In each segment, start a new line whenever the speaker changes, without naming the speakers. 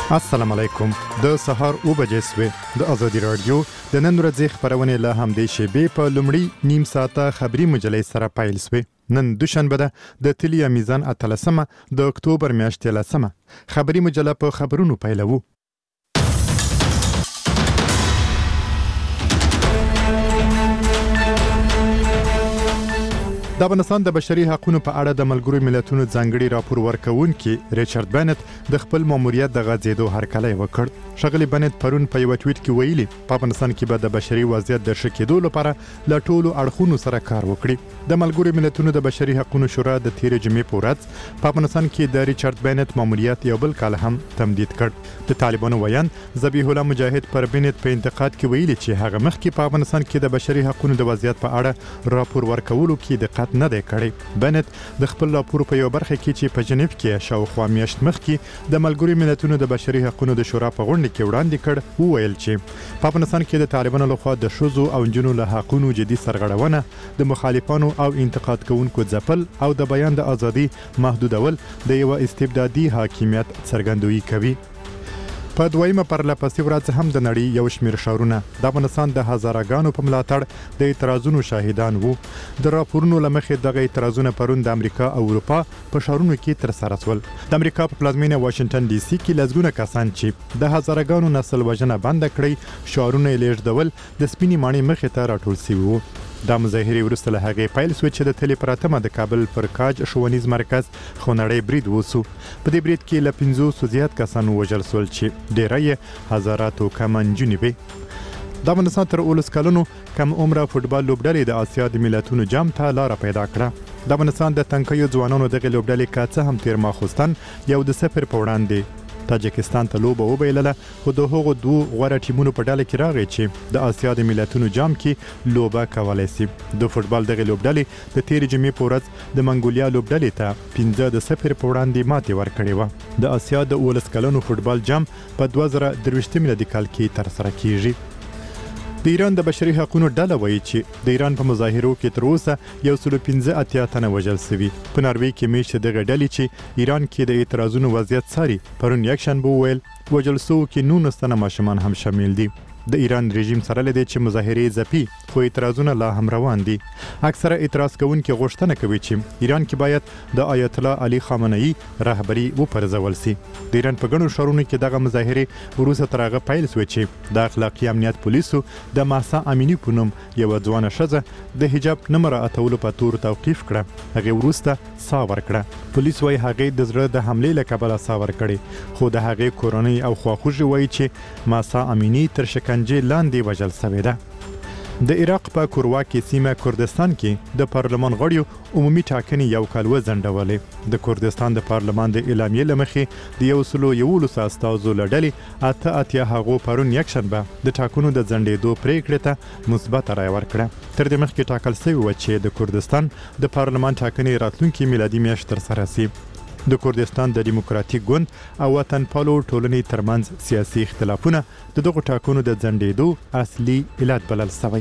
السلام علیکم. د سهار 9 بجې سوې د ازادي رادیو د نن ورځې خبرونه له همدې شیبې په لومړی نیم ساعته خبري مجلې سره پیل سوې. نن دوشنبه ده د تلیا میزان 13 د اکتوبر میاشتې 10 خبري مجله په خبرونو پیلوو. د افغانستان د بشري حقوقو په اړه د ملګرو ملتونو ځانګړي راپور ورکوونکي ریچارډ بنت د خپل ماموریت د غځېدو هرکلی وکړ. ښاغلي بنت پرون په یو ټویټ کې ویلي په افغانستان کې به د بشري وضعیت د ښه کېدو لپاره له ټولو اړخونو سره کار وکړي. د ملګرو ملتونو د بشري حقوقو شورا د تېرې جمعې په ورځ په افغانستان کې د ریچارډ بنت ماموریت یو بل کال هم تمدید کړ. د طالبانو ویان ذبیح الله مجاهد پر بنت په انتقاد کې ویلي چې هغه مخکې په افغانستان کې د بشري حقوقو د وضعیت په اړه راپور ورکولو کې دقت نه دی کړی. بنت د خپل راپور په یو برخه کې چې په جنیف کې شاوخوا میاشت مخکې د ملګرو ملتونو د بشري حقوقو د شورا په غونډه کې وړاندې کړ وویل چې په افغانستان کې د طالبانو لخوا د ښځو او نجونو له حقوقو جدي سرغړونه د مخالفانو او انتقاد کوونکو ځپل او د بیان د ازادي محدودول د یو استبدادي حاکمیت څرګندوي کوي. په دویمه پرلپسې ورځ هم د نړۍ یو شمېر ښارونه د افغانستان د هزارهګانو په ملاتړ د اعتراضونو شاهدان وو. د راپورونو له مخې دغه اعتراضونه پرون د امریکا او اروپا په ښارونو کې ترسره شول. د امریکا په پلازمینه واشنگټن ډي سي کې لږونه کسان چې د هزارهګانو نسل وژنه بند کړی ښارونه یې لیږدول د سپینې ماڼۍ مخې ته راټول شوي وو. دا مظاهرې وروسته له هغې پیل شوې چې د تلې پراتمه د کابل پر کاج ښوونیز مرکز خونړی برید وسو. په دې برید کې له 500 زیات کسان ووژل شول چې ډیری یې هزاراتو کم نجونې وې. د افغانستان تر 19 کلونو کم عمره فوټبال لوبډلې د آسیا د ملتونو جام ته لاره پیدا کړه. د افغانستان د تنکیو ځوانانو دغه لوبډلې که څه هم تیر ماخوستن یو د 0 په وړاندې تاجکستان ته لوبه وبایلله، خو د هغو دوه غوره ټیمونو په ډله کې راغی چې د آسیا د ملتونو جام کې لوبه کولای شي. د فوټبال دغه لوبډلې د تېرې جمعې په ورځ د منګولیا لوبډلې ته 5-0 په وړاندې ماتې ورکړې وه. د آسیا د 19 کلونو فوټبال جام په 2023 میلادي کال کې ترسره کیږي. د ایران د بشري حقوقو ډله وایي چې د ایران په مظاهرو کې تر اوسه 115 تنه وژل شوي. په ناروې کې میشته دغه ډلې چې ایران کې د اعتراضونو وضعیت څاري پرون یکشنبه وویل وژل شوو کې 19 تنه ماشومان هم شامل دي. د ایران رژیم سره لدی چې مظاهرې ځپي خو اعتراضونه لا هم روان دي. اکثره اعتراض کوونکي غوښتنه کوي چې ایران کې باید د آیت الله علي خامنه‌ای رهبری وپرځول شي. د ایران په ګڼو ښارونو کې دغه مظاهرې وروسته تر هغه پیل شوې چې د اخلاقي امنیت پولیسو د ماسا امینی په نوم یو ځوانه ښځه د حجاب نه مراعاتولو په تور توقیف کړه. هغه وروسته ساه ورکړه. پولیس وايي هغه د زړه د حملې له کبله ساه ورکړې، خو د هغې کورنۍ او خواخوږي وايي چې ماسا امینی تر شکنجې لاندې وژل شوې ده. د عراق په کورواکي سیمه کردستان کې د پارلمان غړیو عمومي ټاکنې یو کال وځنډولې. د کردستان د پارلمان د اعلامیې له مخې د 111 استازو له ډلې 88 هغو پرون یکشنبه د ټاکنو د ځنډېدو پرېکړې ته مثبته رایه ورکړه. تر دې مخکې ټاکل شوي وه چې د کردستان د پارلمان ټاکنې راتلونکي میلادي میاشت ترسره شي. د کردستان د دیموکراتیک ګوند او وطن پالو ټولنې ترمنځ سیاسي اختلافونه د دغو ټاکنو د ځنډېدو اصلي علت بلل شوی.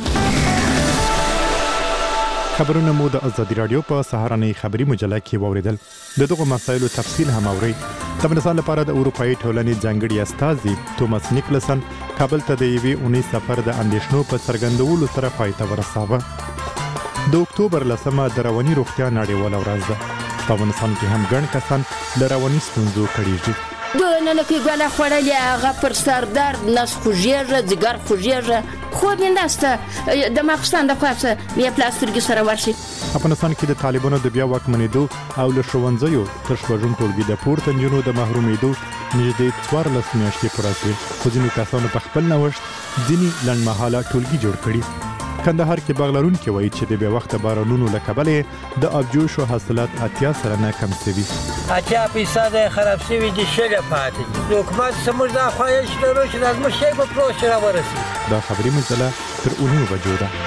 خبرونه مو د ازادي رادیو په سهارنۍ خبري مجله کې واوریدل. د دغو مسایلو تفصیل هم اورئ. د افغانستان لپاره د اروپایي ټولنې ځانګړي استازي توماس نیکلسن کابل ته د یوې اونۍ سفر د اندېښنو په څرګندولو سره پای ته ورساوه. د اکتوبر 10 د رواني روغتیا نړیواله ورځ ده. په افغانستان کې هم ګڼ کسان له رواني ستونزو کړېږي.
دونه لکه ګله خوړلې هغه پر سر درد، نس خوږېږي، ځګر خوږېږي، خوب یې نشته. د ماخوستن د خوا څه بیا پلاسترګي سره ورشي.
افغانستان کې د طالبانو د بیا واکمنېدو او له ښوونځیو تر شپږم ټولګي د پورته نجونو د محرومېدو نږدې 14 میاشتې پوره شوې، خو ځینو کسانو په خپل نوښت ځینې لنډمهاله ټولګي جوړ کړي. کندهار کې باغ لرونکي وایي چې د بې وخته بارانونو له کبله د ابجوشو حاصلات 80% کم شوي.
80% خراب شوي دي، شله پاتې دي. د حکومت زموږ دا خواهش لرو چې دا زموږ شی په پروسه راورسي.
دا خبري مجله تر 9 بجو ده.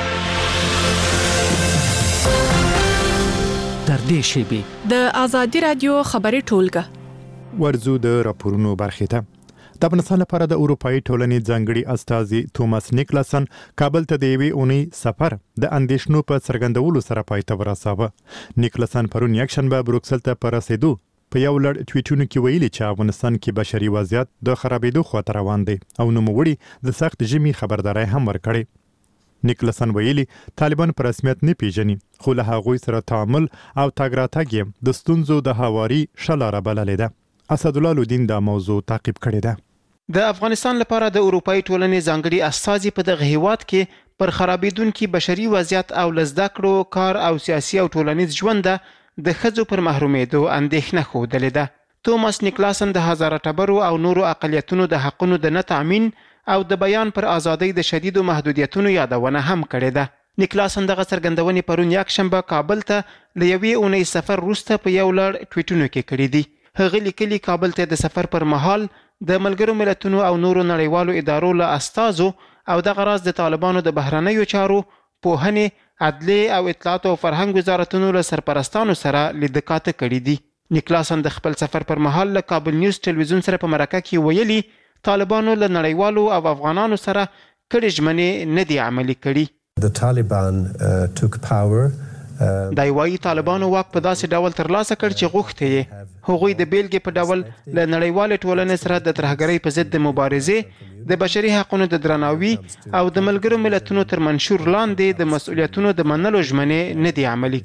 تر دې شیبې
د ازادي رادیو خبري ټولګه
ورزو د راپورونو برخې ته. د افغانستان لپاره د اروپایي ټولنې ځانګړي استازي توماس نیکلسن کابل ته د یوې اونۍ سفر د اندېښنو په څرګندولو سره پای ته ورساوه. نیکلسن پرون یکشنبه بروکسل ته په رسېدو په یو لړ ټویټونو کې ویلي چې افغانستان کې بشري وضعیت د خرابېدو خواته روان دی او نوموړي د سخت ژمي خبرداري هم ورکړې. نیکلسن ویلي طالبان په رسمیت نه پیژني خو له هغوی سره تعامل او تګ راتګ یې د ستونزو د هواري شلاره بللې ده. اسدالله لودین دا موضوع تعقیب کړې ده.
د افغانستان لپاره د اروپאי ټولنې ځانګړي استازي په دغه هیواد کې پر خرابېدونکي بشري وضعیت او لزده کړو کار او سیاسي او ټولنیز ژوند د ښځو پر محرومېدو اندېښنه ښودلې ده. توماس نیکلاسن د هزاره ټبرو او نورو اقلیتونو د حقونو د نه تامین او د بیان پر ازادۍ د شدیدو محدودیتونو یادونه هم کړې ده. نیکلاسن دغه څرګندونې پرون یکشنبه کابل ته له یوې اونۍ سفر وروسته په یو لړ ټویټونو کې کړي دي. هغه لیکلي کابل ته د سفر پر مهال د ملګرو ملتونو او نورو نړیوالو ادارو له استازو او دغه راز د طالبانو د بهرنیو چارو، پوهنې، عدلیې او اطلاعات او فرهنګ وزارتونو له سرپرستانو سره لیدکاته کړي دي. نیکلاسن د خپل سفر پر مهال له کابل نیوز ټلویزیون سره په مرکه کې ویلي طالبانو له نړیوالو او افغانانو سره کړي ژمنې نه دي عملي کړي.
The Taliban took power.
دا وايي طالبانو واک په داسې ډول ترلاسه کړ چې غوښته یې هغوی د بیلګې په ډول له نړیوال ټولنې سره د ترهګرۍ په ضد د مبارزې، د بشري حقوقو د درناوي او د ملګرو ملتونو تر منشور لاندې د مسؤلیتونو د منلو ژمنې نه دي عملي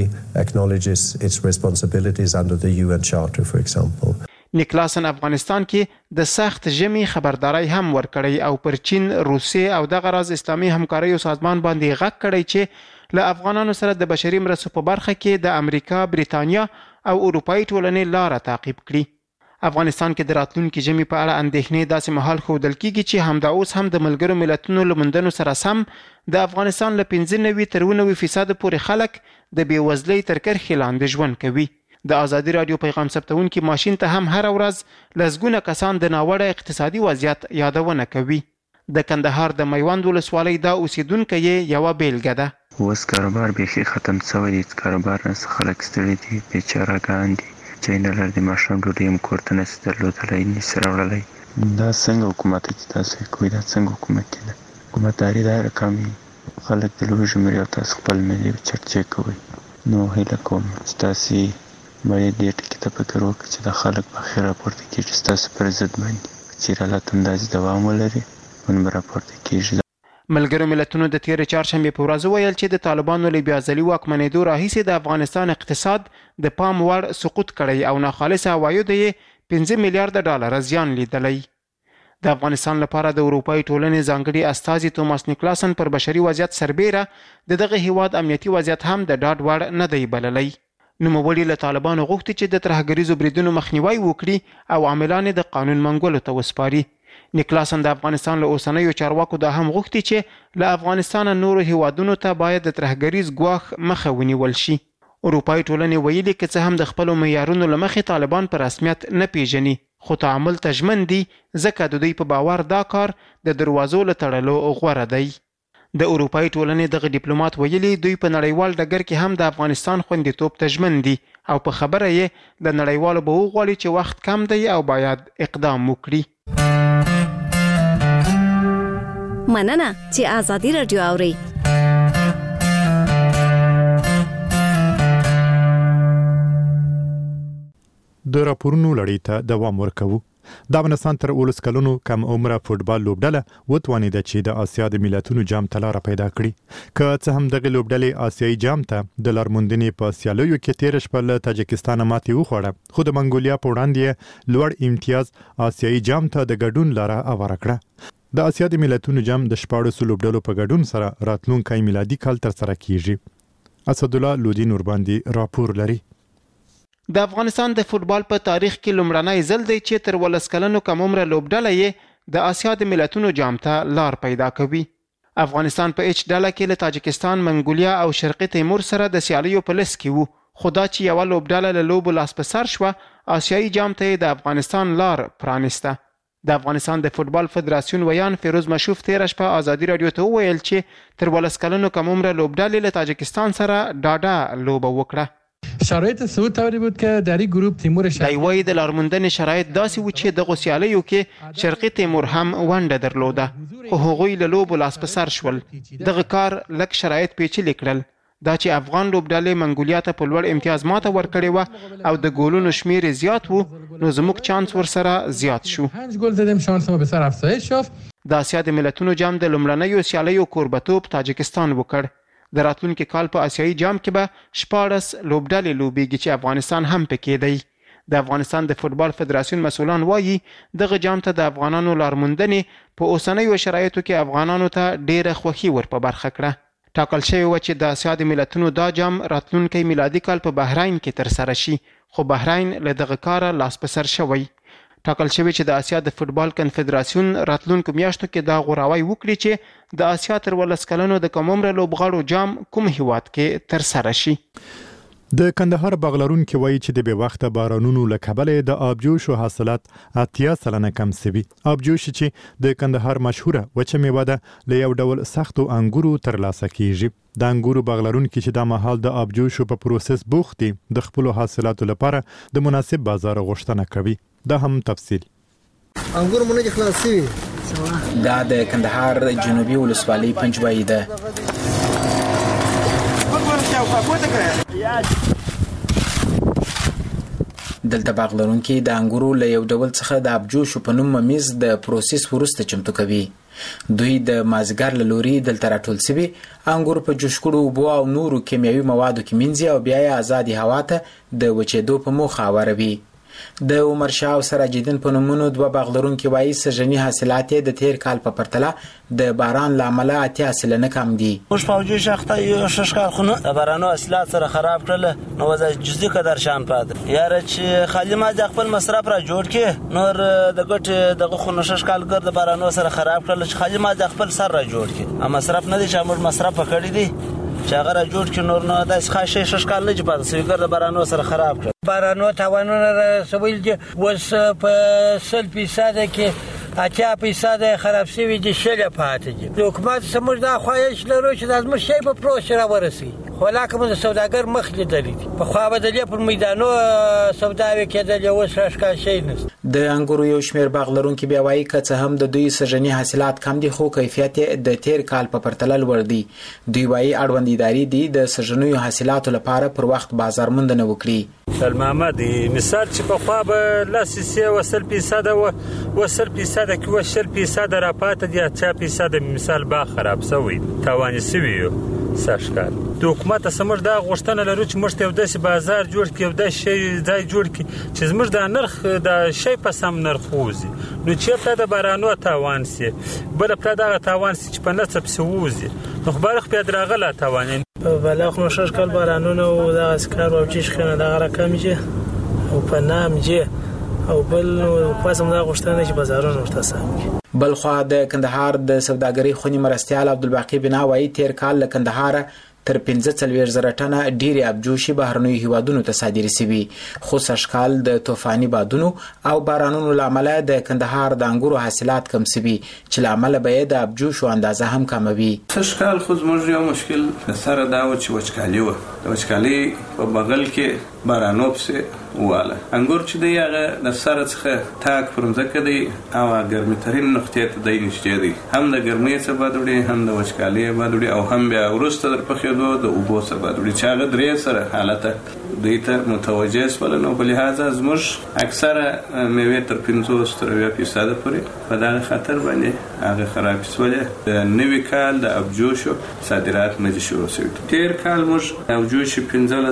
کړي. نیکلاسن افغانستان کې د سخت ژمي خبرداري هم ورکړی او پر چین، روسیې او دغه راز اسلامي همکاریو سازمان باندې غږ کړی چې له افغانانو سره د بشري مرستو په برخه کې د امریکا، بریتانیا او اروپאי ټولنې لاره تعقیب کړي. افغانستان کې د راتلونکي ژمي په اړه اندېښنې داسې مهال ښودل کیږي چې همدا اوس هم د ملګرو ملتونو له موندنو سره سم د افغانستان له 95 تر 90% پورې خلک د بېوزلۍ تر کرښې لاندې ژوند کوي. د ازادي رادیو پیغام ثبتونکي ماشین ته هم هر ورځ لسګونه کسان د ناوړه اقتصادي وضعیت یادونه کوي. د کندهار د میوند ولسوالۍ دا اوسیدونکو یې یوه بیلګه ده.
اوس کاروبار بیخي ختم شوی دی. کاروبار نه خلک ستړي دي، بیچارهګان دي چې نه لري د ماښام ډوډۍ هم کور ته نشي درلودلی، نشي راوړلی. دا څنګه حکومت چې تاسو کوئ دا څنګه حکومت دی؟ حکومتداري دا رقم خلک د لوږې مري او تاسو خپل ملي چرچې کوئ. نو هیله کوم چې تاسو باید دې ټکي ته فکر وکړئ چې د خلک په خیر راپورته کېږي چې تاسو پر ضد باندې چې حالات همداسې دوام ولري نو به راپورته کېږي.
ملګرو ملتونو د تېرې چهارشنبې په ورځ وویل چې د طالبانو له بېعزلي واکمنېدو راهیسې د افغانستان اقتصاد د پام وړ سقوط کړی او ناخالصه عوایدو یې 5 میلیارډ ډالره زیان لیدلی. د افغانستان لپاره د اروپאי ټولنې ځانګړي استازي توماس نیکلاسن پر بشري وضعیت سربیره د دغه هیواد امنیتي وضعیت هم د ډاډ وړ نه دی بللی. نوموړي له طالبانو غوښتي چې د ترهګریزو بریدونو مخنیوی وکړي او عاملان د قانون منګولو ته وسپاري. نیکلاسن د افغانستان له اوسنیو چارواکو دا هم غوښتي چې له افغانستان نورو هیوادونو ته باید د ترهګریز ګواښ مخه ونیول شي. اروپאי ټولنې ویلي که څه هم د خپلو معیارونو له مخې طالبان په رسمیت نه پیژني خو تعامل ته ژمن دي ځکه د دوی په باور دا کار د دروازو له تړلو غوره دی. د اروپאי ټولنې دغه ډیپلوماټ ویلي دوی په نړیوال ډګر کې هم د افغانستان خوندیتوب ته ژمن دي او په خبره یې د نړیوالو به وغواړي چې وخت کم دی او باید اقدام وکړي.
مننه چې آزادي رادیو اوري.
د راپورونو لړۍ ته دوام ورکوو. د افغانستان تر 19 کلونو کم عمره فوټبال لوبډله وتوانېده چې د آسیا د ملتونو جام ته لاره پیدا کړي. که څه هم دغه لوبډلې آسیایي جام ته د لارموندنې په سیالیو کې تېره شپه له تاجکستان ماتې وخوړه خو د منګولیا په وړاندې لوړ امتیاز آسیایي جام ته د ګډون لاره هواره کړه. د آسیا د ملتونو جام د 14 لوبډلو په ګډون سره راتلونکی میلادي کال ترسره کیږي. اسدالله لودین ورباندې راپور لري.
د افغانستان د فوټبال په تاریخ کې لومړنی ځل دی چې تر 19 کلنو کم عمره لوبډله یې د آسیا د ملتونو جام ته لار پیدا کوي. افغانستان په اچ ډله کې له تاجکستان، منګولیا او شرقي تیمور سره د سیالیو په لیست کې وو خو دا چې یوه لوبډله له لوبو لاس په سر شوه آسیایي جام ته د افغانستان لار پرانیسته. د افغانستان د فوټبال فدراسیون ویان فیروز مشوف تېره شپه ازادي رادیو ته وویل چې تر 19 کلنو کم عمره لوبډلې له تاجکستان سره ډاډه لوبه وکړه.
شرایط صعود طوری بود که در این گروه تیمور
دایوای د لارموندنې شرایط داسې و چې دغه سیالیو کې شرقي تیمور هم ونډه درلوده خو هغوی له لوبو لاس په سر شول. دغه کار لږ شرایط پیچلي کړل. دا چې افغان لوبډلې منګولیا ته په لوړ امتیاز ماته ورکړې وه او د ګولونو شمیر زیات وو، نو زموږ چانس ورسره زیات شو.
5 گل زدیم، شانس ما بسیار افزایش یافت.
د اسیا د ملتونو جام د لومړنیو سیالیو کوربتوب تاجکستان وکړ. د راتلونکي کال په آسیایي جام کې به 14 لوبډلې لوبېږي چې افغانستان هم پکې دی. د افغانستان د فوتبال فدراسیون مسؤلان وایي دغه جام ته د افغانانو لارموندنې په اوسنیو شرایطو کې افغانانو ته ډېره خوښي ور په برخه کړه. ټاکل شوی و چې د اسیا د ملتونو دا جام راتلونکی میلادي کال په بحرین کې ترسره شي، خو بحرین له دغه کاره لاس په سر شوی. ټاکل شوی چې د اسیا د فوتبال کنفدراسیون راتلونکو میاشتو کې دا غوراوی وکړي چې د اسیا تر 12 کلنو د کمومره لوبغاړو جام کوم هیواد کې ترسره شي.
د کندهار باغلرونکي وایي چې د بې وخته بارانونو له کبله د آبجوشو حاصلات 80% کم شوي. آبجوش چې د کندهار مشهوره وچه میوه ده له یو ډول سختو انګورو ترلاسه کیږي. د انګورو باغلرونکي چې د مهال د آبجوشو په پروسس بوخت دي د خپل حاصلاتو لپاره د مناسب بازار غوښتنه کوي. دا هم تفصیل.
انګور مونږ خلاصي
دا د کندهار جنوبي ولسوالۍ پنجوایي ده. دلته باغلرونکي د انګورو له یو ډول څخه د ابجوشو په نوم ممیز د پروسس وروسته چمتو کوي. دوی د مازیګر له لوري دلته راټول شوي انګور په جوش کړو اوبو او نورو کیمیاوي موادو کې مینځي او بیا یې ازادي هوا ته د وچېدو په موخه اوروي. د عمر شاه او سراج الدین په نومونو دوه باغلرونکي وایي سږني حاصلات د تیر کال په پرتله د باران له امله 80% کم دي.
موږ په اوجه شخته یو شش کال خو د بارانو حاصلات سره خراب کړل، نو وضع جزئی قدر شان پاتې یاره چې خالي ما د خپل مصرف را جوړ کې نور د ګټ دغه خو شش کال ګر د بارانو سره خراب کړل چې خالي ما د خپل سر را جوړ کې ا مصرف نه دي چې موږ مصرف کړی دي چې هغه را جوړ کې نور نه د ښه شش کال نه چې پاتې سوي ګر د بارانو سره خراب کړل.
بارانو تاوانونه رسول دي اوس په 100% کې 80% خراب شوي دي، 100 پاتې دي. د حکومت زموږ دا خواهش لرو چې د زموږ شی په پروسه راورسي، خو لکه موږ د سوداګر مخ لیدلی دي په خوا بدلې پر میدانو سوداوي کېدل اوس ښکار شي نه.
د انګورو یو شمېر باغلرونکي بیا وایي که څه هم د دوی سږني حاصلات کم دي خو کیفیت د تیر کال په پرتله لوړ دي. دوی وایي اړوند ادارې دي د سږنیو حاصلاتو لپاره پر وخت بازار موندنه وکړي.
المحمدي مثال چې په خوا به لاسي وصل 100% وصل 100% کې وصل 100% را پاتې دي 80% مثال با خراب شوی تواني سوي ساشکار. د حکومت سمج دا غوښتنه لرو چې موږ ته یو داسې بازار جوړ کړي او د شی ځای جوړ کړي چې زموږ د نرخ د شی په سم نرخ وځي، نو چې په د بارانو تاوان سي بل په دا تاوان سي چې په نصب سوزي نو خبرخ په درغله تاوان
بلخ نو شش کال بارانونه او د اسکار او چیش خنه د رقم چې او په نام چې او بل پاسم دا غوښتنه چې بازارونه ورته سم.
بل خو د کندهار د سوداګرۍ خونی مرستيال عبدالباقی بنا وایي تیر کال له کندهار تر 15,000 ټنه ډیری ابجوشي بهرنیو هیوادونو ته صادري شوي، خو سږکال د طوفاني بادونو او بارانونو له امله د کندهار د انګورو حاصلات کم شوي چې له امله به د ابجوشو اندازه هم کموي.
سږکال خو زموږ یو مشکل سره دا و چې وچکالي وه، د وچکالي په بغل کې بارانو پسې واله انګور چې دی هغه د سره څخه تاک پر ځمکه دی او ګرمي ترين نقطې ته دی نشته دی، هم د ګرمۍ څخه بادوړي هم د وچکالي بادوړي او هم بیا ورسته در پخېدو د اوبو څخه بادوړي چې هغه درې سره حالت دوی ته متوجه شول. نو په لحاظه زموږ اکثره میوې تر 50% پورې په دغه خطر باندې هغه خراب شول. د نوي کال د ابجوشو صادرات نه دي شروع شوي. تیر کال موږ ابجوشي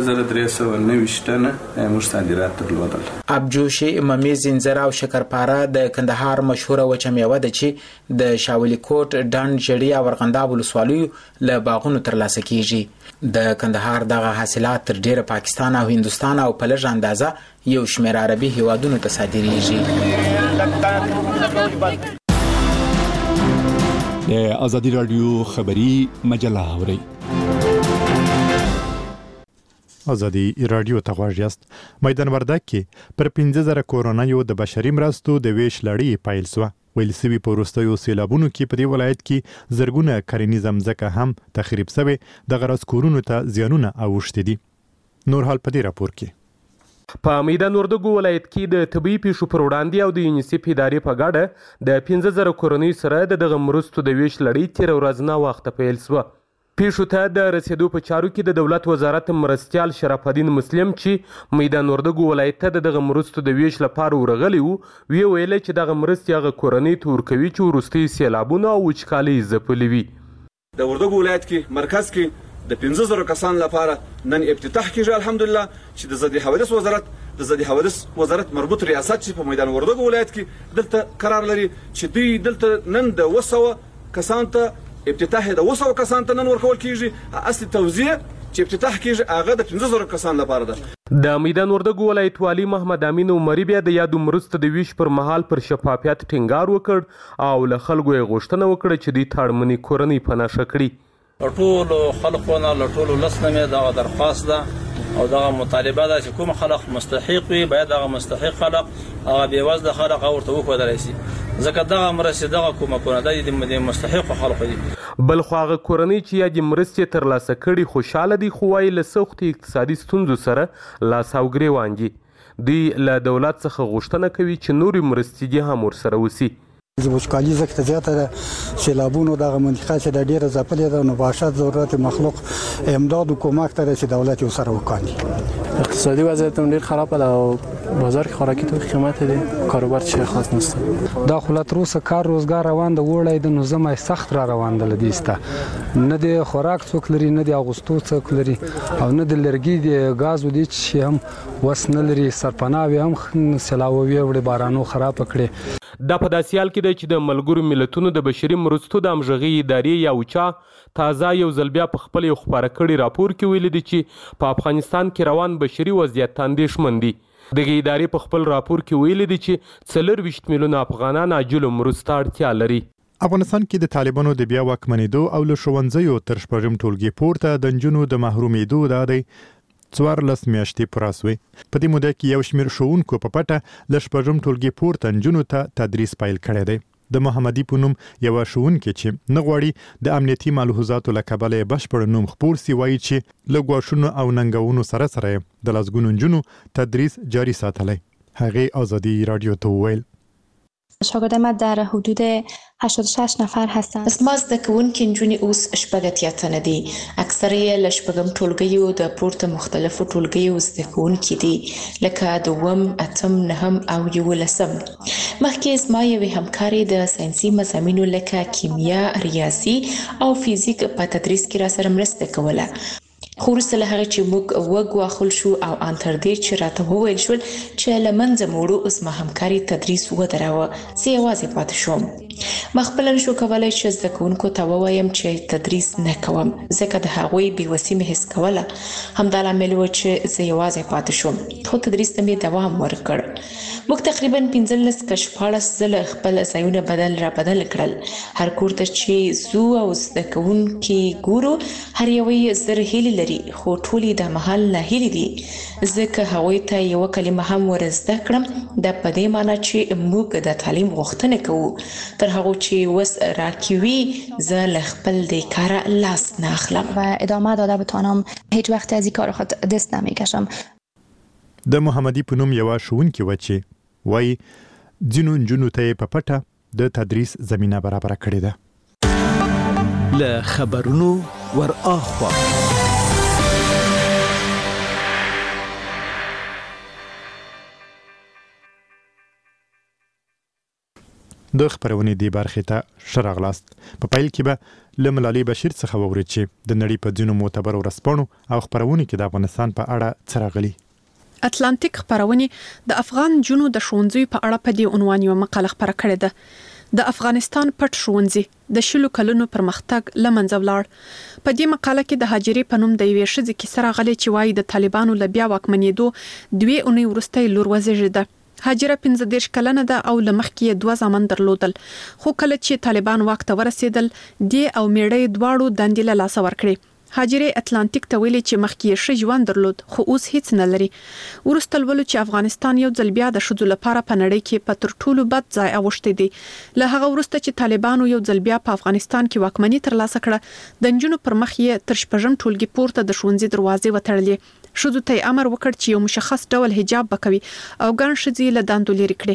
15,390 ټنه موږ صادرات درلودل.
ابجوشي ممیز انځر او شکرپاره د کندهار مشهوره وچه میوه ده چې د شاولی کوټ ډنډ جړی او ورغنداب ولسوالیو له باغونو ترلاسه کیږي. د کندهار دغه حاصلات تر ډیره پاکستان او هندستان او په لږه اندازه یو شمېر عربي هیوادونو ته صادریږي.
د ازادي رادیو خبری مجله اوري.
ازادي رادیو ته غواړئ یاست. میدان وردګ کې پر 15,000 کورونایو د بشري مرستو د ویش لړۍ پیل شوه. ویل سوي په وروستیو سیلابونو کې په دې ولایت کې زرګونه کرنیزه مځکه هم تخریب شوې، د غرض کورونو ته زیانونه اوښتي دي. نور حال په دې راپور کې
په میدان وردګ ولایت کې د طبي پیښو پر وړاندې او د یونیسف ادارې په ګډه د 15,000 کورنۍ سره دغه مرستو د ویش لړۍ تیر ورځ نه وخت پیل شوه. پیښو ته د رسیدو په چارو کې د دولت وزارت مرستیال شرف الدین مسلم چې میدان وردګو ولایت ته دغه مرستو د ویش لپاره ورغلی وو ویل چې دغه مرستې هغه کورنۍ ته ورکوي چې وروستي سیلابونه او وچکالۍ ځپلي وي.
د وردګو ولایت کې مرکز کې د 15,000 کسان لپاره نن افتتاح کیږي الحمدلله چې د ضد حوادث وزارت مربوط ریاست چې په میدان وردګو ولایت کې دلته قرار لري چې دوی دلته نن د 200 کسان ته افتتاح د 200 کسان ته نن ورکول کیږي. اصلي توزیع چې افتتاح کیږي هغه د 15,000 کسان لپاره ده.
د میدان وردګو ولایت والی محمد امین عمری بیا د یادو مرستو د ویش پر مهال پر شفافیت ټینګار وکړ او له خلکو یې غوښتنه وکړه چې دوی تاړمنې کورنۍ پناه کړي.
ټولو خلکو نه له ټولو لس نه دغه درخواست ده او دغه مطالبه ده چې کوم خلک مستحق وي باید دغه مستحق خلک هغه بېوزله خلک ورته وښودلی شي ځکه دغه مرستې دغه کومکونه د مستحقو خلکو دي.
بل خو هغه کورنۍ چې یادې مرستې ترلاسه کړي خوشحاله دي خو وایي له سختو اقتصادي ستونزو سره لاس او ګرېوان دي. دوی له دولت څخه غوښتنه کوي چې نورې مرستې دې هم ورسره وسي.
وچکالي ځکه زیاته ده سیلابونو دغه منطقه چې د ډېره ځپلې ده نو باشد ضرورت مخلوق امداد و کمک ته چې دولت یو سره وکړي.
اقتصادی وضعیت هم ډېر خرابه ده او بازار کې خوراکي توکي قیمت دي کاروبار چی خاص نسته.
دا خو لا تر اوسه کار روزګار روان ده وړی د نو زمای سخت را روان ده لدیسته نه د خوراک څوک لري نه د اغوستو څوک لري او نه د لرګي د غاز ودی چې هم وس نه لري سرپناوي هم سلاوي وړي بارانو خراب کړي.
دا په داسې حال کې دی چې د ملګرو ملتونو د بشري مرستو د همغږۍ ادارې یا اوچا تازه یو ځل بیا په خپل یو خپاره کړي راپور کې ویلي دي چې په افغانستان کې روان بشري وضعیت اندېښمن دي. دغه ادارې په خپل راپور کې ویلي دي چې 24 میلیونه افغانان عاجلو مرستو اړتیا لري.
افغانستان کې د طالبانو د بیا واکمنېدو او له ښوونځیو تر شپږم ټولګي پورته د نجونو د محرومېدو د دی 14 میاشتې پوره سوې. په دې موده کې یو شمېر ښوونکو په پټه له شپږم ټولګي پورته نجونو ته تدریس پیل کړی دی. د محمدي په نوم یوه ښوونکې چې نه غواړي د امنیتي ملحوظاتو له کبله یې بشپړ نوم خپور سي وایي چې له ګواښونو او ننګونو سره سره د لسګونو نجونو تدریس جاري ساتلی. هغې ازادي رادیو ته وویل
شاگرد ما در حدود 86 نفر هستند.
زما زده کوونکي نجونې اوس شپږ اتیا تنه دي. اکثره یې له شپږم ټولګیو د پورته مختلفو ټولګیو زده کوونکي دي لکه دوم، اتم، نهم او 11. مخکې زما یوې همکارې د ساینسي مضامینو لکه کیمیا، ریاضي او فزیک په تدریس کې را سره مرسته کوله. خو وروسته له هغې چې موږ وګواښل شو او ان تر دې چې راته وویل شول چې له منځه مو وړو زما همکاري تدریس ودراوه زه یوازې پاتې شوم. ما خپله نشو کولی چې زده کوونکو ته ووایم چې تدریس نه کوم ځکه د هغوی بېوسي مې حس کوله. همدا لامل و چې زه یوازې پاتې شوم خو تدریس ته مې دوام ورکړ. موږ تقریبا 15 که 14 ځله خپل ځایونه بدل کړل. هر کور ته چې ځو او زده کوونکي ګورو هر یو یې زر هیلې لري خو ټولې د مهال ناهیلې دي ځکه هغوی ته یوه کلمه هم ور زده کړم دا په دې معنی چې موږ د تعلیم غوښتنه کوو تر هغو چې وس راکوي زه له خپل د کاره لاس نه اخلم
و ادامه داده بتوانم هیچ وقت از این کار خود دست نمیکشم.
د محمدي په نوم یوه ښوونکې وه چې وایي ځینو نجونو ته یې په پټه د تدریس زمینه برابره کړې ده.
له خبرونو ور اخوا
د خبرونې دی برخې ته ښه راغلاست. په پیل کې به له ملالۍ بشیر څخه واورئ چې د نړۍ په ځینو معتبرو ورځپاڼو او خپرونو کې د افغانستان په اړه څه راغلي.
اتلانتیک خبرونې د افغان جنو د ښوونځیو په اړه په دې عنوان یو مقاله خپره کړې ده. د افغانستان پټ ښوونځي د شلو کلونو پرمختګ له منځه ولاړ. په دې مقاله کې د هاجرې په نوم د یوې ښځې کیسه راغلې چې وایي د طالبانو له بیا واکمنېدو 2 اونۍ وروسته لور وزېږېده. هاجره 15 کلنه ده او له مخکې 2 زامن درلودل خو کله چې طالبان واک ته ورسېدل دی او میړه دواړو دندې له لاسه ورکړې. هاجرې اتلانتیک ته ویلي چې مخکې یې ښه ژوند درلود خو اوس هیڅ نه لري. وروسته لولو چې افغانستان یو ځل بیا د ښځو لپاره په نړۍ کې په تر ټولو بد ځای اوښتی دی. له هغه وروسته چې طالبانو یو ځل بیا په افغانستان کې واکمني ترلاسه کړه د نجونو پر مخ یې تر شپږم ټولګي پورته د ښوونځي دروازې وتړلې. ښځو ته یې امر وکړ چې یو مشخص ډول حجاب به کوي او ګڼ ښځې له دندو لرې کړي.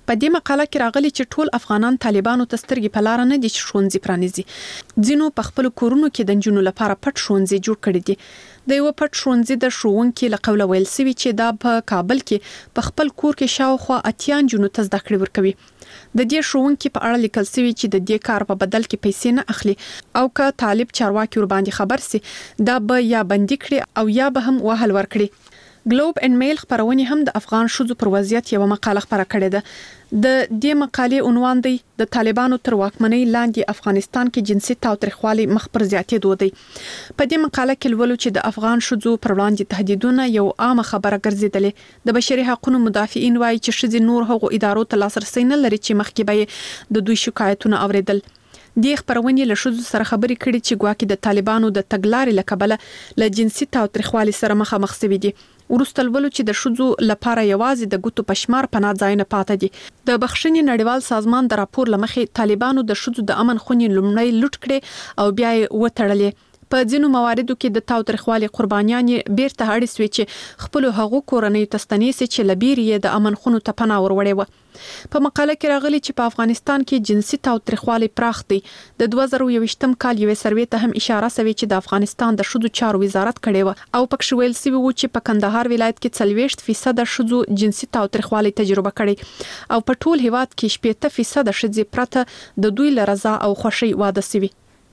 په دې مقاله کې راغلي چې ټول افغانان طالبانو ته سترګې په لار نه دي چې ښوونځي پرانیزي. ځینو په خپل کورونو کې د نجونو لپاره پټ ښوونځي جوړ کړي دي. د یو پټ ښوونځي د ښوونکي له قوله ویل سوي چې دا په کابل کې په خپل کور کې شاوخوا 80 نجونو ته زده کړې ورکوي. د دې ښوونکي په اړه لیکل سوي چې د دې کار په بدل کې پیسې نه اخلي او که طالب چارواکي ور باندې خبر سي دا به یا بندي کړي او یا به هم وهل ورکړي. ګلوب اینډ میل خبرونه هم د افغان شوزو پر وضعیت یو مقاله خبره کړې ده. د دې مقالې عنوان دی د طالبانو تر واکمنۍ لاندې افغانستان کې جنسي تاوتریخوالي مخ پر زیاتېدو دی. په دې مقاله کې لولو چې د افغان شوزو پر وړاندې تهدیدونه یو عامه خبره ګرځیدلې. د بشري حقوقو مدافعین وایي چې ښځې نور هغو ادارو ته لاسرسي نه لري چې مخکې به د دوی شکایتونه اوریدل. د خبرونې له شوزو سره خبرې کړي چې ګواکې د طالبانو د تګلارې لکبله له جنسي تاوتریخوالي سره مخ شوي دي. ورسته ولولو چې د شوزو لپاره یوازې د ګوتو پشمار پناه ځای نه پاتې دي. د بخښنې نړیوال سازمان د راپور لمخې طالبانو د شوزو د امن خونې لومړی لوټ کړي او بیا یې وتړلې. په ځینو مواردو کې د تاوتریخوالي قربانیان بیرته اړ سوي چې خپل هغو کورنۍ تستنیسي چې لبیرې د امن خونو ته پناه وروړې و. په مقاله کې راغلي چې په افغانستان کې جنسي تاوتریخوالي پراخ دی. د 2021م کال یو سروې ته هم اشاره شوی چې د افغانستان د شذو چارو وزارت کړي و او پکښ ویل سوي و چې په کندهار ولایت کې 40% شذو جنسي تاوتریخوالي تجربه کړي او په ټول هیواد کې 70% شذې پرته د دوی لرضا او خوشي واده سوي.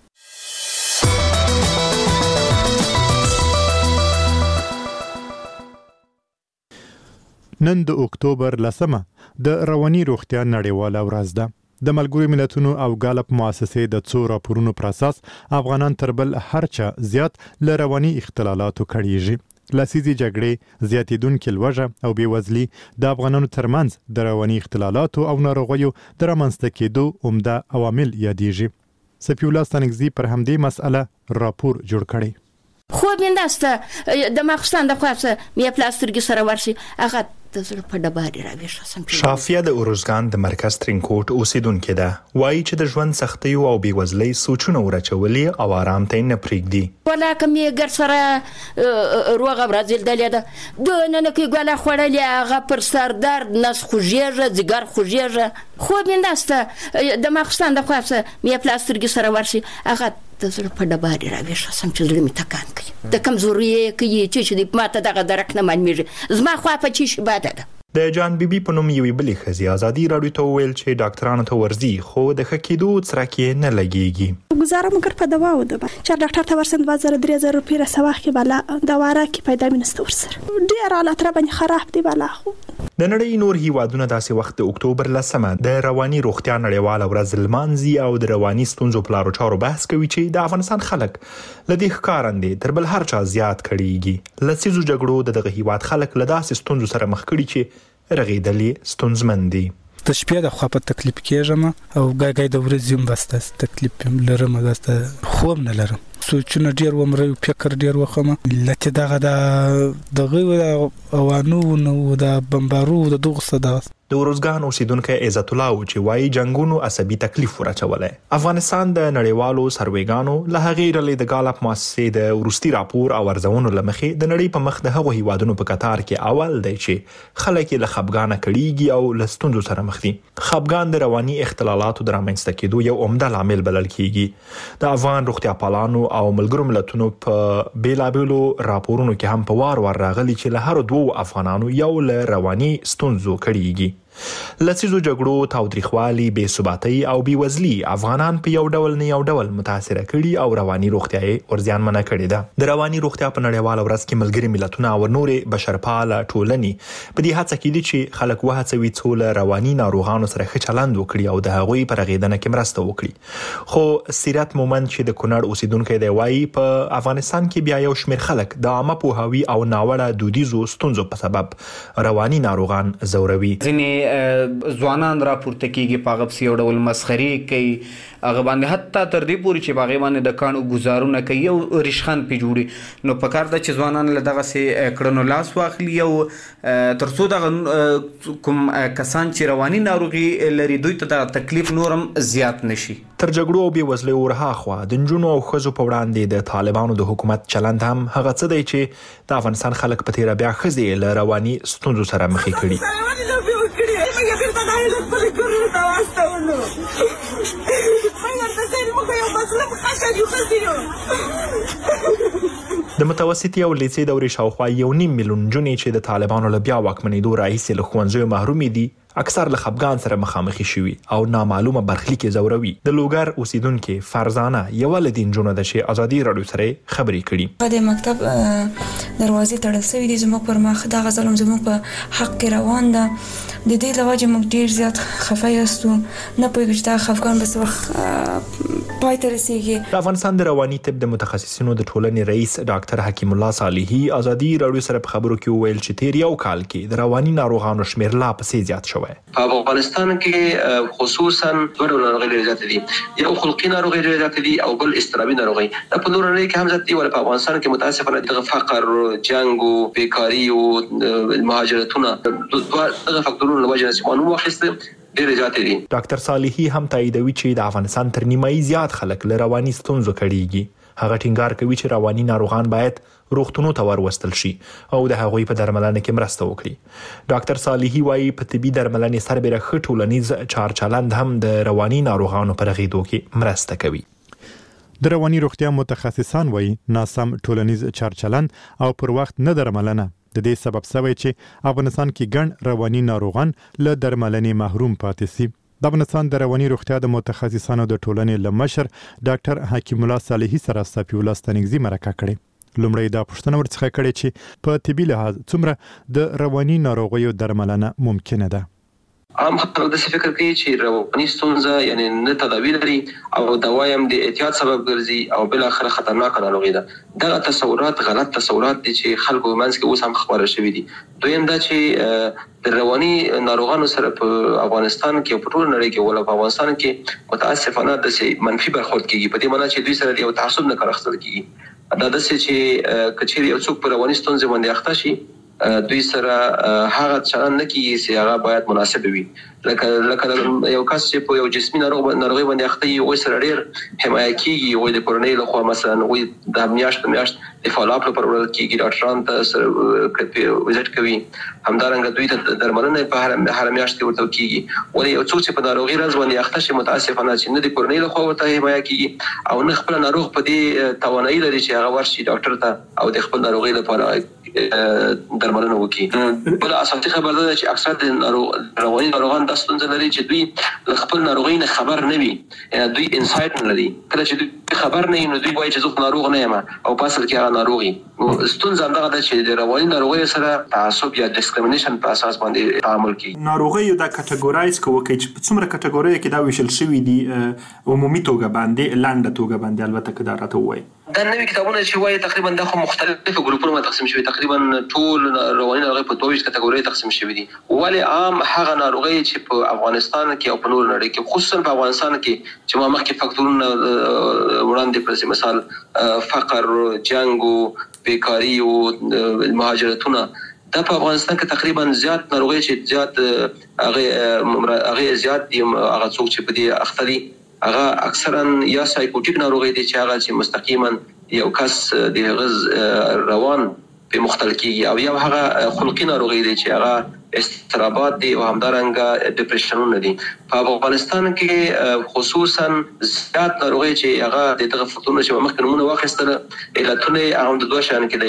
نن د اکتوبر 10 د رواني روغتیا نړیواله ورځ ده. د ملګرو ملتونو او ګالپ مؤسسې د څو راپورونو پر اساس افغانان تر بل هرچا زیات له رواني اختلالاتو کړيږي. لسیزي جګړې زیاتیدونکې لوږه او بیوزلي د افغانانو ترمنځ د رواني اختلالاتو او ناروغیو د رامنځته کېدو عمده عوامل یادېږي. سفی الله ستانکزي پر همدې مسأله راپور جوړ کړی.
خوب مندسته د مخستان د خاصه مې پلاسترګي سره ورشي هغه
شافیه د اورزګان د مرکز ترینکوټ اوسیدونکې ده. وایي چې د ژوند سختیو او بیوزلۍ سوچونه ورچولې او آرام ته نه پرېږدي.
ولاکه مې ګر سره روغه برازیل دلې ده د نن کې ګوله خوړلې هغه پر سر درد نس خوږیږي ځګر خوږیږي. خو مې نسته د مخستان د خاصه مې پلاسترګي سره ورشي هغه د زړه په ډبارې راویښه سم چې زړه مې تکان کوي د کمزوري کوي چې ماته دغه درک نه معلومیږي زما خوا په چی شي باده ده.
د جان بیبي په نوم یوې بلې ښځې ازادي راډیو ته وویل چې ډاکټرانو ته ورځي خو د ښه کېدو څرک یې نه لګېږي.
گزاره مگر په دوا وده چې ډاکټر ته ورسم 2000 روپۍ را سواخ کې بالا دوا را کې پیدا مینسته ورسره ډیر حالت را باندې خراب دی بالا. خو
د نړۍ نور هیوادونه داسې وخت د اکتوبر 10 د رواني روغتیا نړیواله ورځ لمانځي او د رواني ستونزو په لارو چارو بحث کوي چې د افغانستان خلک لدې ښکارندې تر بل هر چا زیات کړيږي. لسیزو جګړو دغه هیواد خلک له داسې ستونزو سره مخ کړي چې رغېدلې ستونزمن دي.
د شپې د خوا په تکلیف کېږم او ګاګای د ورځې هم بس تکلیف لرم داسته خوب نه لرم سوچونه ډیر ومره فکر ډیر وخمه لته دغه اوانو نو د بمبارو د دغه صدا
د ورزګان اوسیدونکو عزت الله چې وایي جنگونو عصبي تکلیف ورچولای. افغانستان د نړیوالو سروېګانو له هغې ډلې د ګالپ مؤسسې د وروستي راپور او ارزونو لمخې د نړۍ په مخ د هغو هیوادونو په قطار کې اول دی چې خلک له خپګانه کړيږي او له ستونزو سره مخ دي. خپګان د رواني اختلالاتو د رامنځته کېدو یو عمده لامل بلل کېږي. د افغان روغتیا پالانو او ملګرو ملتونو په بیلابیلو راپورونو کې هم په وار راغلي چې له هر دوه افغانانو یو له رواني ستونزو کړيږي. لسیزو جګړو تاوتریخوالي بې ثباتۍ او بېوزلي افغانان په یو ډول نه یو ډول متاثره کړي او رواني روغتیا یې ورزیانمنه کړې ده. د رواني روغتیا په نړیواله ورځ کې ملګري ملتونه او نورې بشرپاله ټولنې په دې هڅه کې دي چې خلک وهڅوي څو له رواني ناروغانو سره ښه چلند وکړي او د هغوی په رغېدنه کې مرسته وکړي. خو سیرت مومند چې د کونړ اوسیدونکی دی وایي په افغانستان کې بیا یو شمېر خلک د عامه پوهاوي او ناوړه دودیزو ستونزو په سبب رواني ناروغان ځوروي.
ځوانان راپورته کیږي په غبس یو ډول مسخري کوي هغه باندې حتی تر دې پورې چې باغې باندې د کانو گزارونه کوي او ریشخان پی جوړي. نو پکار د چې ځوانان له دغه سي کړنو لاس واخلي او ترڅو دغه کوم کسان چې رواني ناروغي لري دوی ته د تکلیف نورم زیات نشي.
تر جګړو او بېوزلۍ ورهاخوا د نجونو او ښځو په وړاندې د طالبانو د حکومت چلند هم هغه څه دی چې د افغانستان خلک په تیره بیا ښځې له رواني ستونزو سره مخې کړي.
موږ یې بیرته د هغې خپلې کورونو ته واستولو. موږ ورته ځایل موږ یو مظلوم خلک یو ښځې یو.
د متوسطې او لیسې دورې شاوخوا 1.5 میلیون نجونې چې د طالبانو له بیا واکمنېدو راهیسې له ښوونځیو محرومې دي اکثر له خفګان سره مخامخ شوي او نامعلومه برخلیک زوروي. د لوګر اوسیدونکو فرزانه یو له دین جنونو د شي ازادي رادیو سره خبرې کړي.
د مکتب دروازې تړل شوې دي، زموږ پر مخ دا ظلم زموږ په حق کې روان ده. د دې لوجه موږ ډیر زیات خفه یاستو، نه پوهیږو چې دا خفګان به څه وخت پای ته رسیږي.
د افغانستان د رواني طب د متخصصینو د ټولنې رئیس ډاکټر حکیم الله صالحي ازادي رادیو سره په خبرو کې ویل چې تیر یو کال کې د رواني ناروغانو شمیر لا پسې زیات شوی.
په افغانستان کې خصوصا دوه ډول ناروغۍ زیات دي، یو خلقي ناروغۍ زیات دي او بل اضطرابي ناروغۍ. په نور نړۍ کې هم زیات دي، ولې په افغانستان کې متاسفانه د فقر، جنگ او بیکاری او مهاجرتونه دغه فاکتورونو له وجې نه معلوم واخیسته ډېر زیات دي.
ډاکټر صالحي هم تاییدوي چې د افغانستان تر نیمایي زیات خلک له رواني ستونزو کړيږي. هغه ټینګار کوي چې رواني ناروغان باید روغتونونو ته ورستل شي او د هغوی په درملنه کې مرسته وکړي. ډاکټر صالحي وايي په طبي درملنې سربېره ښه ټولنیز چارچلند هم د رواني ناروغانو په رغېدو کې مرسته کوي.
د رواني روغتیا متخصصان وايي ناسم ټولنیز چارچلند او پر وخت نه درملنه د دې سبب شوی چې افغانستان کې ګڼ رواني ناروغان له درملنې محروم پاتې شي. د افغانستان د رواني روغتیا د متخصصانو د ټولنې لمشر ډاکټر حکیم الله صالحي سره صفي الله ستنګزي مرکه کړې. لومړی دا پوښتنه ورڅخه کړې چې په طبي لحاظ څومره د رواني ناروغیو درملنه ممکنه ده.
عام خلک د فکر کوي چې رواني ستونزه یعنی نه تداوی لري او دوایم د احتیاط سبب ګرځي او بل اخر خطرناک ناروغي ده. دغه تصورات غلط تصورات دي چې خلکو منځ کې اوس هم خبره شوې دي. دویم دا چې د رواني ناروغانو سره په افغانستان کې په ټول نړۍ کې ولا په افغانستان کې متاسفانه د منفي برخورد کیږي، په دې معنی چې دوی سره یو تعصب نه کار اخیستل کیږي. دا د چې کچېری یو څوک په رواني ستونزه باندې اخته شي دوی سره هغه چلند نه کیږي چې هغه باید مناسب وي. لکه یو کس چې په یو جسمي ناروغي باندې اخته وي او سره ډیر حمایه کیږي او د کورنۍ له خوا مثلا وي د میاشت د فالوپ لپاره ورل کیږي، ډاکټران ته سره وزټ کوي، همدارنګه دوی ته درملنه په هر میاشت کې ورته کیږي. ولې یو څوک چې په ناروغي راز باندې اخته شي متاسفانه چې نه د کورنۍ له خوا ورته حمایه کیږي او نه خپل ناروغ په دې توانایي لري چې هغه ورشي ډاکټر ته او د خپل ناروغي لپاره درملنه وکړي. بل اساسي خبره ده چې اکثر د رواني ناروغان د ستونزې لري چې دوی خپل ناروغي نه خبر نه وي، دوی انسایت نه لري. کله چې دوی خبر نه وي نو دوی وایي چې زه ناروغ نه یم او په اصل کې هغه ناروغي. ستونزه همدغه ده چې د رواني ناروغیو سره تعصب یا ډیسکریمینیشن په اساس باندې تعامل کوي.
ناروغیو د کټګورایز کوي چې په څومره کټګورۍ کې دا ویشل شوی دي عمومي توګه باندې لاندې توګه باندې البته کدا راته وایي.
دا نوې کتابونه چې وایي تقریبا د خو مختلفو ګروپونو تقسیم شوی، تقریبا ټول رواني ناروغي په 22 کټګورۍ تقسیم شوی دي. ولی عام هغه ناروغي چې په افغانستان کې او په نور نړۍ کې خصوصا په افغانستان کې چې ما مخکې فاکتورونه وړاندې کړل، مثال فقر، جنگ او بیکاری او مهاجرتونه، دا په افغانستان کې تقریبا زیات ناروغي چې زیات هغه زیات دي. هغه څوک چې په دې اخته دي هغه اکثرا یا سایکوټیک ناروغي دي چې هغه چې مستقیما یو کس د غز روان په مختل کیږي او یا هغه خلقي ناروغي دي چې هغه استرابات دي او همدارنګه ډیپریشنونه دي. په افغانستان کې خصوصا زیات ناروغي چې هغه د دغه فکتورونو چې مخکې نمونه واخیستل علتونه هغه د دوه شان کې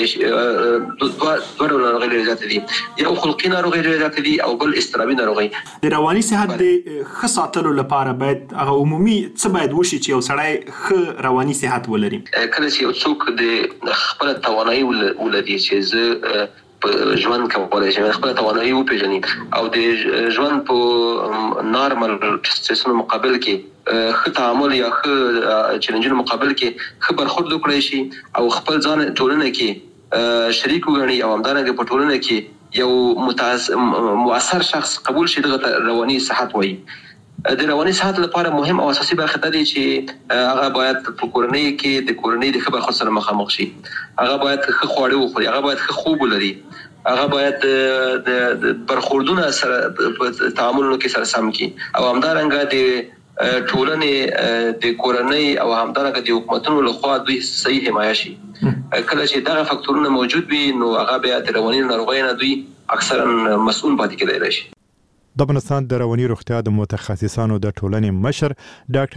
د دوه ډول ناروغي زیات دي، یو خلقي ناروغي زیات دي او بل استرابي ناروغي.
د رواني صحت د ښه ساتلو لپاره باید هغه عمومي څه باید وشي چې یو سړی ښه رواني صحت ولري.
کله چې یو څوک د خپل توانایي ولري چې زه په ژوند کولای شم خپل توانایي وپیژني او د ژوند په نارمل سټریسونو مقابل کې ښه تعامل یا ښه چیلنجونو مقابل کې ښه برخورد وکړي شي او خپل ځان ټولنه کې شریک وګڼي او همدارنګه په ټولنه کې یو مؤثر شخص قبول شي. دغه رواني صحت وایي. د رواني صحت لپاره مهم او اساسي برخه ده چې هغه باید په کورنۍ کې د کورنۍ د خبر خاص سره مخامخ شي، هغه باید ښه خواړه وخوري، هغه باید ښه خوب ولري، هغه باید د برخوردونه سره په تعاملونو کې سره سم کی او همدارنګه د ټولنې د کورنۍ او همدارنګه د حکومتونو لخوا دوی صحیح حمایه شي. کله چې دغه فاکتورونه موجود وي نو هغه بیا د رواني ناروغیو نه دوی اکثرا مسؤل پاتې کېدای شي.
د افغانستان د رواني روغتیا د متخصصانو د ټولنې مشر ډاکټر